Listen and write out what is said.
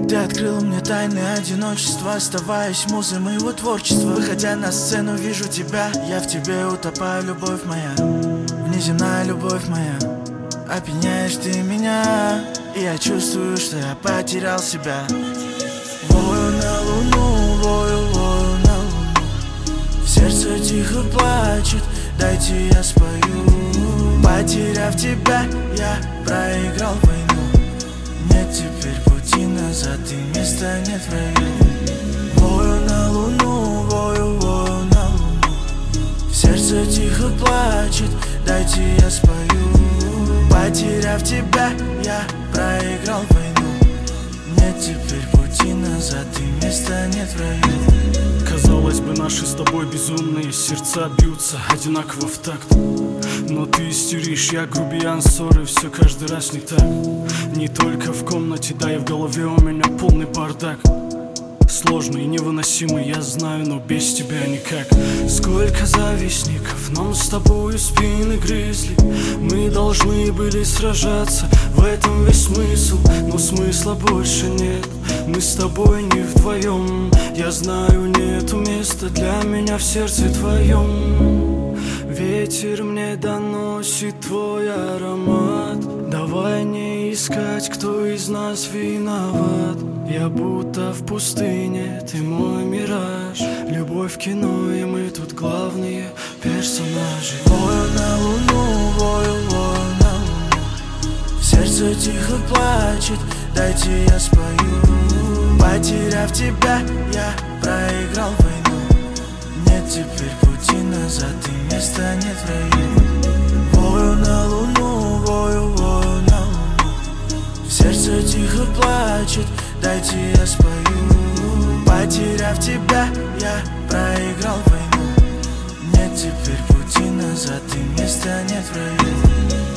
Ты открыл мне тайны одиночества, оставаясь музой моего творчества. Выходя на сцену, вижу тебя, я в тебе утопаю, любовь моя, внеземная любовь моя. Опьяняешь ты меня, и я чувствую, что я потерял себя. Вою на луну, вою на луну. Сердце тихо плачет, дайте я спою. Потеряв тебя, я проиграл войну. Нет теперь пути назад, и места нет в раю. Вою на луну, вою на луну. Сердце тихо плачет, дайте я спою. Потеряв тебя, я проиграл войну. Нет теперь пути назад, и места нет в раю. Казалось бы, наши с тобой безумные сердца бьются одинаково в такт. Но ты истеришь, я грубиян, ссоры, все каждый раз не так. Не только в комнате, да и в голове у меня полный бардак. Сложный и невыносимый, я знаю, но без тебя никак. Сколько завистников, но с тобою спины грызли. Мы должны были сражаться, в этом весь смысл. Но смысла больше нет, мы с тобой не вдвоем. Я знаю, нету места для меня в сердце твоем. Ветер мне доносит твой аромат. Давай не искать, кто из нас виноват. Я будто в пустыне, ты мой мираж. Любовь в кино, и мы тут главные персонажи. Вою на луну, вою на луну. Сердце тихо плачет, дайте я спою. Потеряв тебя, я проиграл войну. Нет теперь пути назад, и места нет в раю. Вою на луну, вою на луну. Сердце тихо плачет, дайте я спою. Потеряв тебя, я проиграл войну. Нет теперь пути назад, и места нет в раю.